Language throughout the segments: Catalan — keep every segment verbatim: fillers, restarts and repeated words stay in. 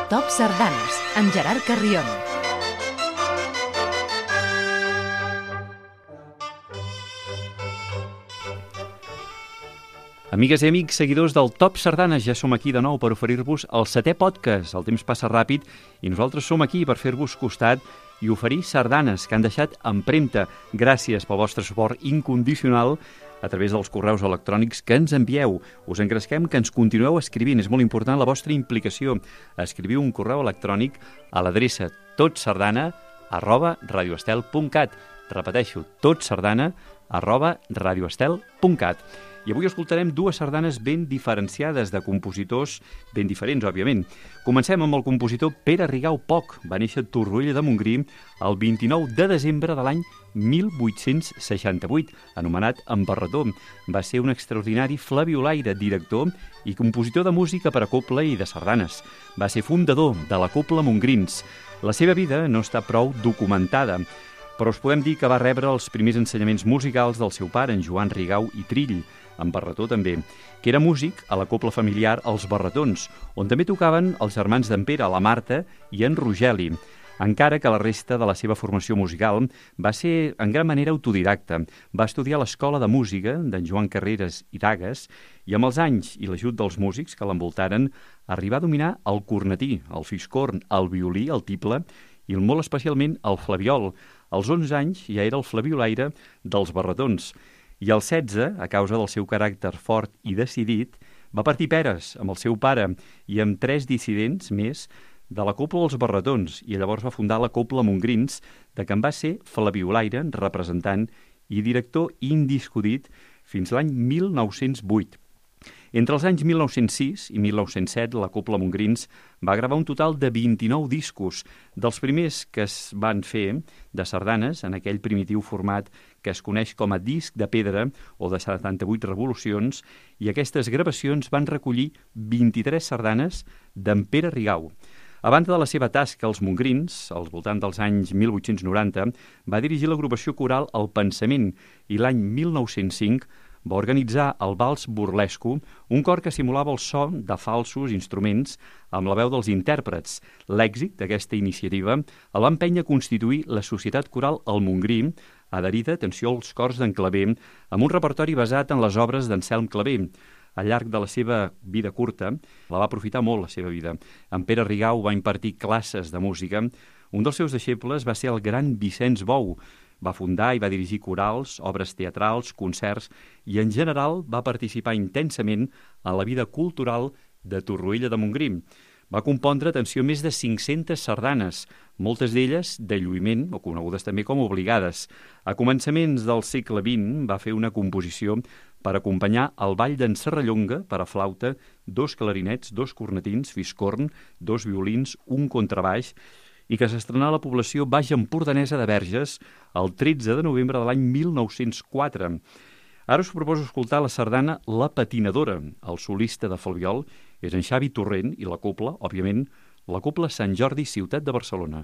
Top Sardanes, amb Gerard Carrion. Amigues i amics, seguidors del Top Sardanes, ja som aquí de nou per oferir-vos el setè podcast. El temps passa ràpid i nosaltres som aquí per fer-vos costat i oferir sardanes que han deixat empremta. Gràcies pel vostre suport incondicional a través dels correus electrònics que ens envieu. Us engresquem que ens continueu escrivint. És molt important la vostra implicació. Escriviu un correu electrònic a l'adreça totsardana arroba radioestel punt cat. Repeteixo, totsardana arroba radioestel punt cat. I avui escoltarem dues sardanes ben diferenciades de compositors ben diferents, òbviament. Comencem amb el compositor Pere Rigau Poch. Va néixer a Torroella de Montgrí el vint-i-nou de desembre de l'any mil vuit-cents seixanta-vuit, anomenat En Barretó. Va ser un extraordinari flabiolaire, director i compositor de música per a cobla i de sardanes. Va ser fundador de la Cobla Montgrins. La seva vida no està prou documentada, però us podem dir que va rebre els primers ensenyaments musicals del seu pare, en Joan Rigau i Trill, en Barretó també, que era músic a la cobla familiar Els Barretons, on també tocaven els germans d'en Pere, la Marta i en Rogeli, encara que la resta de la seva formació musical va ser en gran manera autodidacta. Va estudiar a l'Escola de Música d'en Joan Carreras i Dagues i amb els anys i l'ajut dels músics que l'envoltaren arribà a dominar el cornetí, el fiscorn, el violí, el tible i molt especialment el flabiol. Als onze anys ja era el flabiolaire dels Barretons. I als setze, a causa del seu caràcter fort i decidit, va partir peres amb el seu pare i amb tres dissidents més de la Cobla dels Barretons, i llavors va fundar la Cobla Montgrins, de què en va ser flabiolaire, representant i director indiscutit fins l'any mil nou-cents vuit. Entre els anys mil nou-cents sis i mil nou-cents set, la Cobla Montgrins va gravar un total de vint-i-nou discos, dels primers que es van fer de sardanes en aquell primitiu format que es coneix com a disc de pedra o de setanta-vuit revolucions, i aquestes gravacions van recollir vint-i-tres sardanes d'en Pere Rigau. A banda de la seva tasca als Montgrins, al voltant dels anys mil vuit-cents noranta, va dirigir l'agrupació coral El Pensament i l'any mil nou-cents cinc va organitzar el Vals Burlesco, un cor que simulava el so de falsos instruments amb la veu dels intèrprets. L'èxit d'aquesta iniciativa el va empènyer a constituir la Societat Coral El Montgrí, adherida, atenció, als cors d'en Clavé, amb un repertori basat en les obres d'Anselm Clavé. Al llarg de la seva vida curta, la va aprofitar molt la seva vida. En Pere Rigau va impartir classes de música. Un dels seus deixebles va ser el gran Vicenç Bou. Va fundar i va dirigir corals, obres teatrals, concerts i, en general, va participar intensament en la vida cultural de Torroella de Montgrí. Va compondre, atenció, més de cinc-centes sardanes, moltes d'elles de lluïment, o conegudes també com obligades. A començaments del segle vint va fer una composició per acompanyar el ball d'en Serrallonga per a flauta, dos clarinets, dos cornetins, fiscorn, dos violins, un contrabaix, i que s'estrenà a la població baix empordanesa de Verges el tretze de novembre de l'any mil nou-cents quatre. Ara us proposo escoltar la sardana La Patinadora. El solista de flabiol és en Xavi Torrent i la cobla, òbviament, la cobla Sant Jordi, ciutat de Barcelona.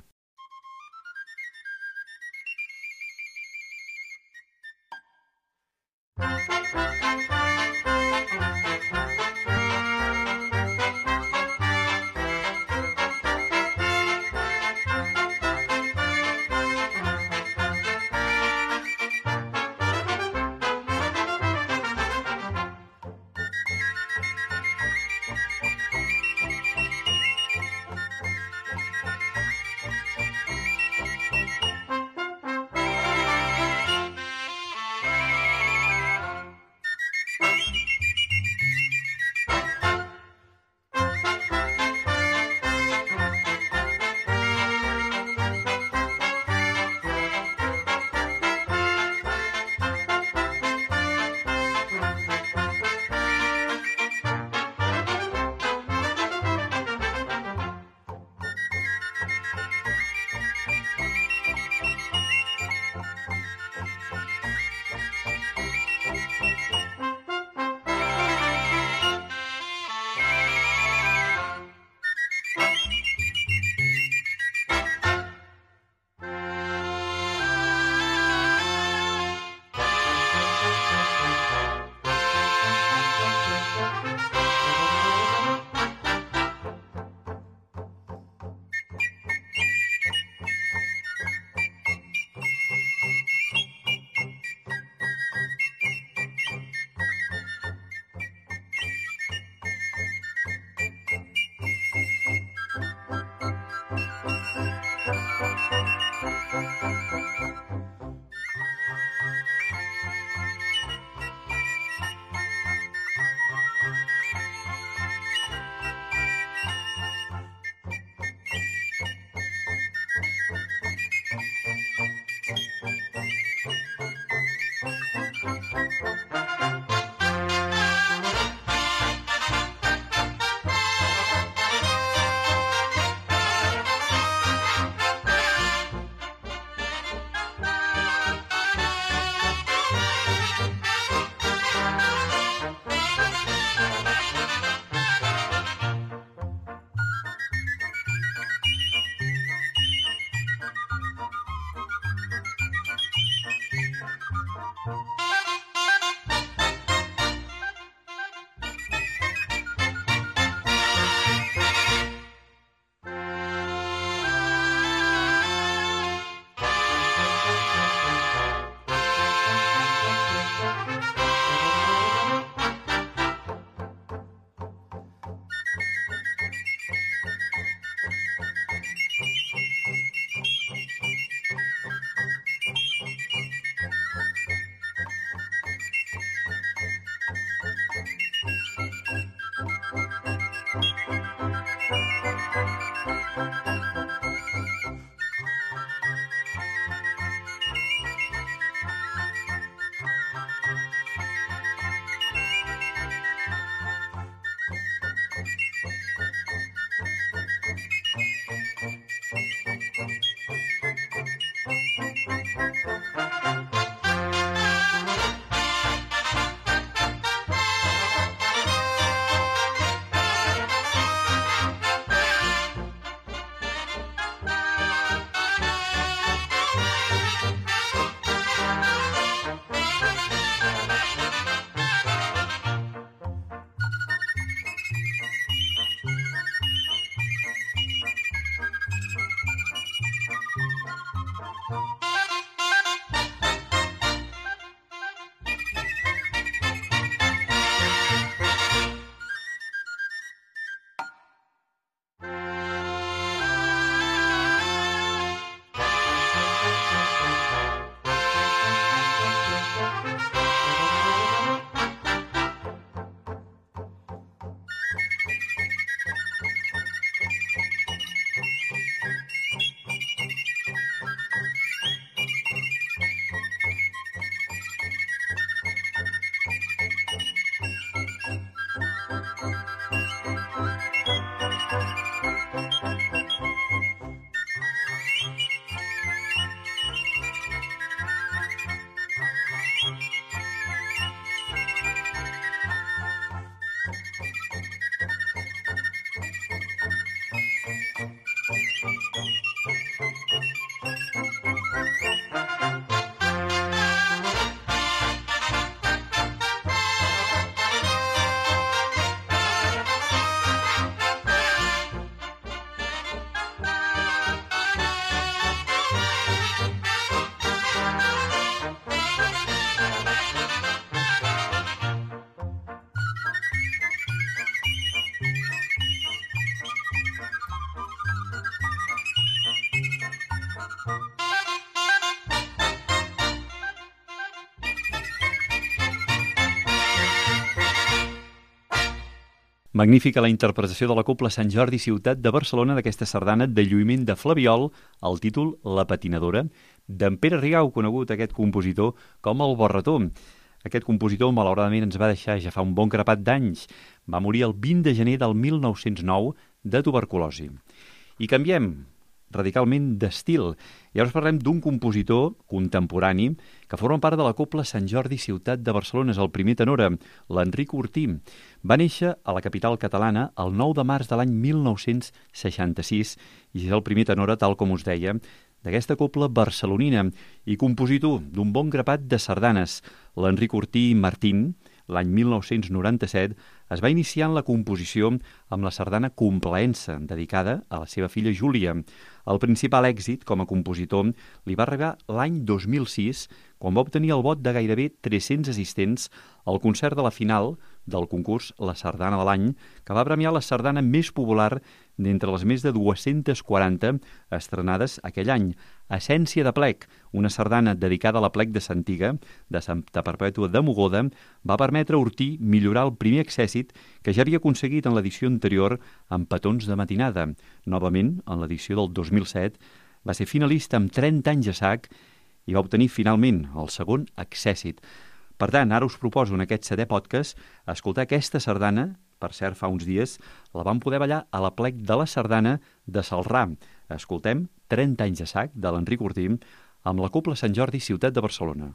Magnífica la interpretació de la Cobla Sant Jordi Ciutat de Barcelona d'aquesta sardana de lluïment de Flabiol, el títol La patinadora, d'en Pere Rigau, conegut aquest compositor com el Borrató. Aquest compositor, malauradament, ens va deixar ja fa un bon grapat d'anys. Va morir el vint de gener del mil nou-cents nou de tuberculosi. I canviem radicalment d'estil. I ara us parlem d'un compositor contemporani que forma part de la Cobla Sant Jordi Ciutat de Barcelona, és el primer tenora, l'Enric Ortí. Va néixer a la capital catalana el nou de març de l'any mil nou-cents seixanta-sis i és el primer tenora, tal com us deia, d'aquesta cobla barcelonina i compositor d'un bon grapat de sardanes. L'Enric Ortí Martín, l'any mil nou-cents noranta-set, es va iniciar en la composició amb la sardana Complaença, dedicada a la seva filla Júlia. El principal èxit com a compositor li va arribar l'any dos mil sis, quan va obtenir el vot de gairebé tres-cents assistents al concert de la final del concurs La Sardana de l'Any, que va premiar la sardana més popular d'entre les més de dues-centes quaranta estrenades aquell any. Essència de plec, una sardana dedicada a la plec de Santiga, de Santa Perpètua de Mogoda, va permetre a Ortí millorar el primer accèssit que ja havia aconseguit en l'edició anterior amb Petons de matinada. Novament, en l'edició del dos mil set, va ser finalista amb trenta anys a sac i va obtenir finalment el segon accèssit. Per tant, ara us proposo en aquest setè podcast escoltar aquesta sardana. Per cert, fa uns dies la vam poder ballar a la plec de la sardana de Celrà. Escoltem trenta anys a sac de l'Enric Ortí amb la Cobla Sant Jordi Ciutat de Barcelona.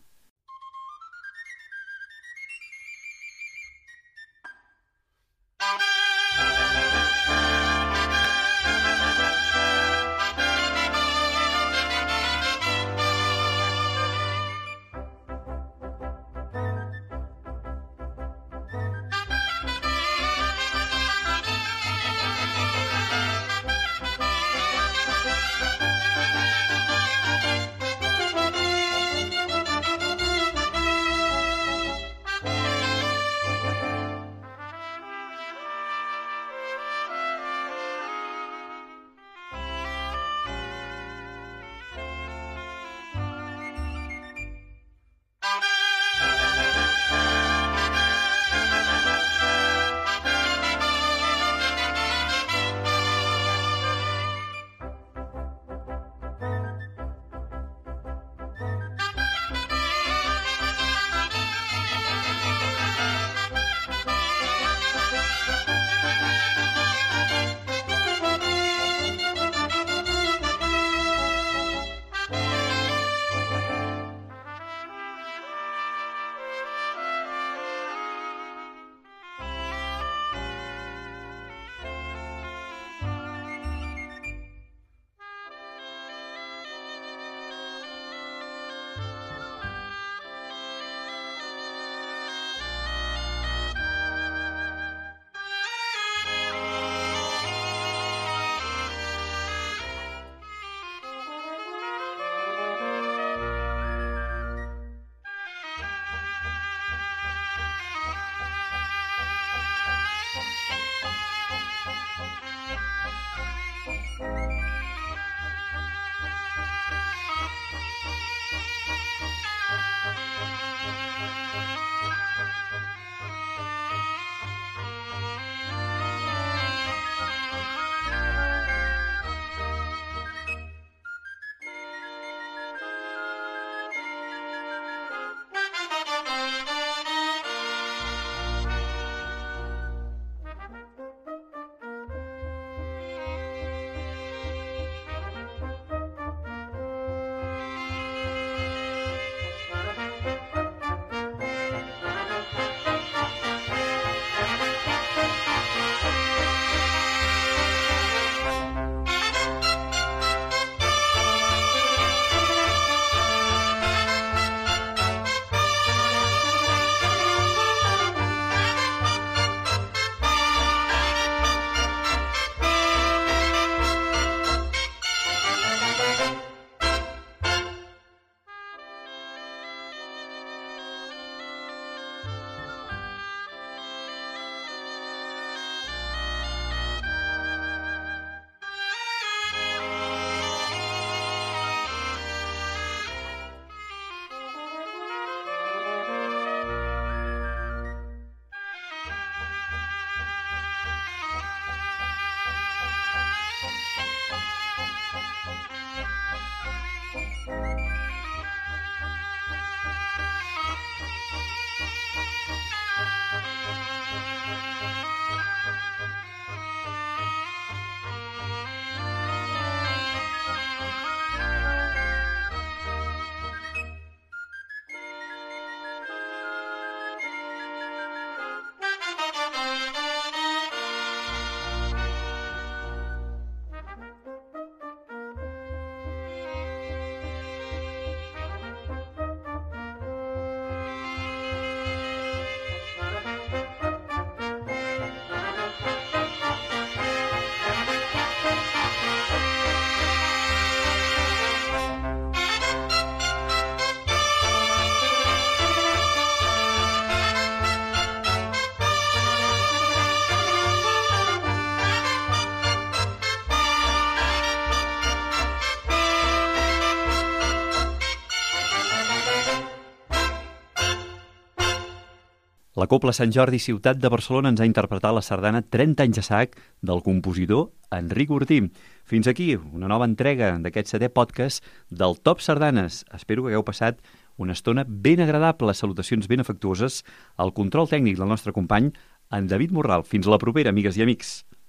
La Cobla Sant Jordi Ciutat de Barcelona ens ha interpretat la sardana trenta anys a sac del compositor Enric Ortí. Fins aquí una nova entrega d'aquest setè podcast del Top Sardanes. Espero que hagueu passat una estona ben agradable, salutacions ben afectuoses al control tècnic del nostre company, en David Morral. Fins la propera, amigues i amics.